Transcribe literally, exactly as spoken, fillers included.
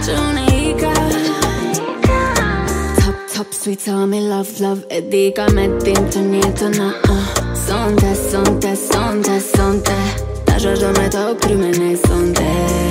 faccio un'icca. Top, top, sweet, tell me love, love. E dica, metti in to niente, no uh. Son te, son te, son te, son te. Ta që do me të kryme nej son te.